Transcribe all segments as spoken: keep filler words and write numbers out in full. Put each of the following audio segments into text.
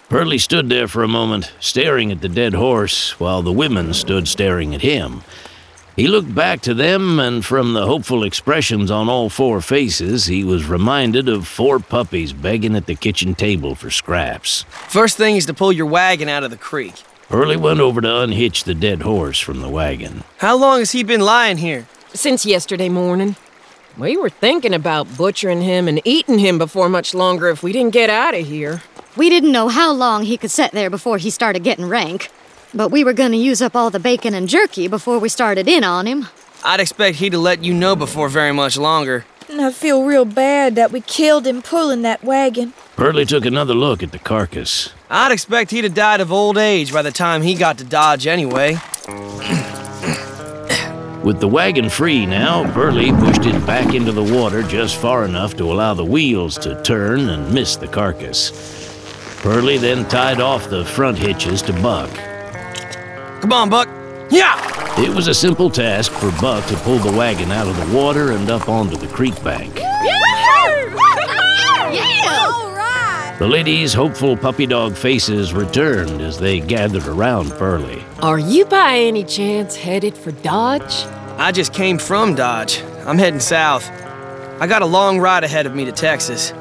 Pearlie stood there for a moment, staring at the dead horse, while the women stood staring at him. He looked back to them, and from the hopeful expressions on all four faces, he was reminded of four puppies begging at the kitchen table for scraps. First thing is to pull your wagon out of the creek. Pearlie went over to unhitch the dead horse from the wagon. How long has he been lying here? Since yesterday morning. We were thinking about butchering him and eating him before much longer if we didn't get out of here. We didn't know how long he could sit there before he started getting rank. But we were gonna use up all the bacon and jerky before we started in on him. I'd expect he'd have let you know before very much longer. And I feel real bad that we killed him pulling that wagon. Pearlie took another look at the carcass. I'd expect he'd have died of old age by the time he got to Dodge anyway. With the wagon free now, Pearlie pushed it back into the water just far enough to allow the wheels to turn and miss the carcass. Pearlie then tied off the front hitches to Buck. Come on, Buck. Yeah! It was a simple task for Buck to pull the wagon out of the water and up onto the creek bank. Yeah! All right! The ladies' hopeful puppy dog faces returned as they gathered around Pearlie. Are you by any chance headed for Dodge? I just came from Dodge. I'm heading south. I got a long ride ahead of me to Texas.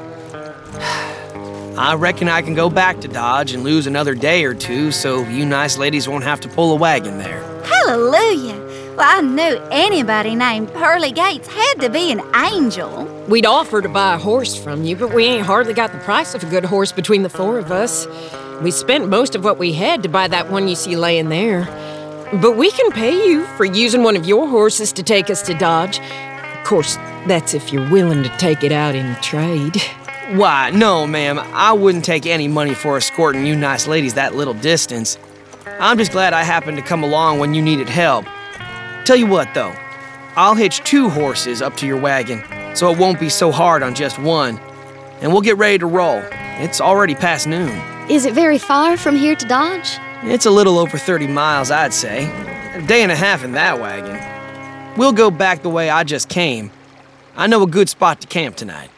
I reckon I can go back to Dodge and lose another day or two so you nice ladies won't have to pull a wagon there. Hallelujah! Well, I knew anybody named Pearlie Gates had to be an angel. We'd offer to buy a horse from you, but we ain't hardly got the price of a good horse between the four of us. We spent most of what we had to buy that one you see laying there. But we can pay you for using one of your horses to take us to Dodge. Of course, that's if you're willing to take it out in trade. Why, no, ma'am. I wouldn't take any money for escorting you nice ladies that little distance. I'm just glad I happened to come along when you needed help. Tell you what, though. I'll hitch two horses up to your wagon, so it won't be so hard on just one. And we'll get ready to roll. It's already past noon. Is it very far from here to Dodge? It's a little over thirty miles, I'd say. A day and a half in that wagon. We'll go back the way I just came. I know a good spot to camp tonight.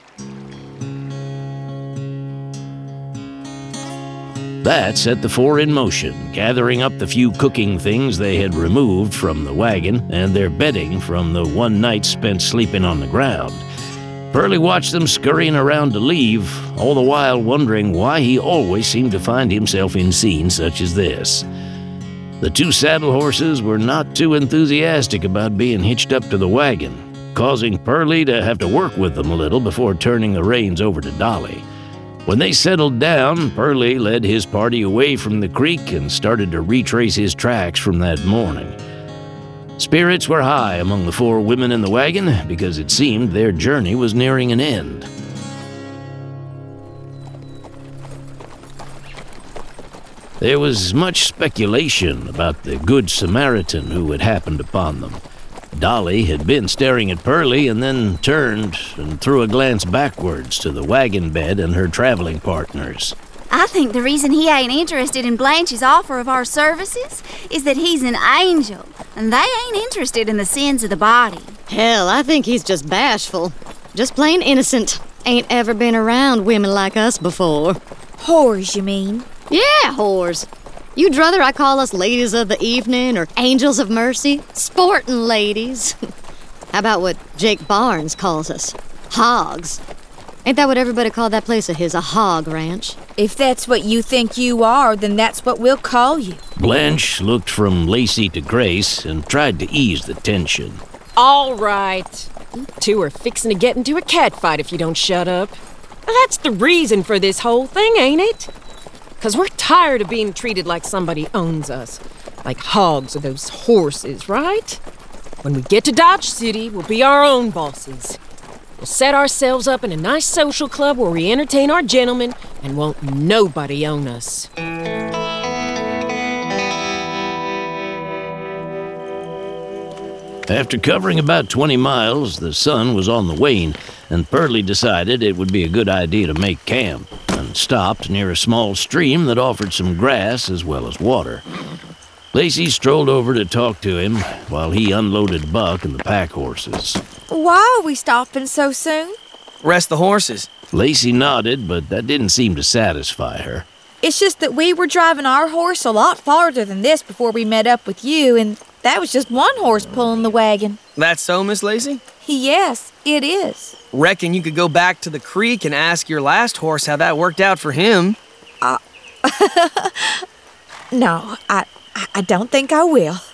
That set the four in motion, gathering up the few cooking things they had removed from the wagon and their bedding from the one night spent sleeping on the ground. Pearlie watched them scurrying around to leave, all the while wondering why he always seemed to find himself in scenes such as this. The two saddle horses were not too enthusiastic about being hitched up to the wagon, causing Pearlie to have to work with them a little before turning the reins over to Dolly. When they settled down, Pearlie led his party away from the creek and started to retrace his tracks from that morning. Spirits were high among the four women in the wagon because it seemed their journey was nearing an end. There was much speculation about the Good Samaritan who had happened upon them. Dolly had been staring at Pearlie and then turned and threw a glance backwards to the wagon bed and her traveling partners. I think the reason he ain't interested in Blanche's offer of our services is that he's an angel, and they ain't interested in the sins of the body. Hell, I think he's just bashful. Just plain innocent. Ain't ever been around women like us before. Whores, you mean? Yeah, whores. You'd rather I call us ladies of the evening or angels of mercy? Sportin' ladies. How about what Jake Barnes calls us? Hogs. Ain't that what everybody called that place of his, a hog ranch? If that's what you think you are, then that's what we'll call you. Blanche looked from Lacey to Grace and tried to ease the tension. All right. You two are fixing to get into a catfight if you don't shut up. That's the reason for this whole thing, ain't it? Because we're tired of being treated like somebody owns us. Like hogs or those horses, right? When we get to Dodge City, we'll be our own bosses. We'll set ourselves up in a nice social club where we entertain our gentlemen and won't nobody own us. After covering about twenty miles, the sun was on the wane, and Pearlie decided it would be a good idea to make camp, and stopped near a small stream that offered some grass as well as water. Lacey strolled over to talk to him while he unloaded Buck and the pack horses. Why are we stopping so soon? Rest the horses. Lacey nodded, but that didn't seem to satisfy her. It's just that we were driving our horse a lot farther than this before we met up with you, and that was just one horse pulling the wagon. That's so, Miss Lacey? Yes, it is. Reckon you could go back to the creek and ask your last horse how that worked out for him. No, I, I don't think I will.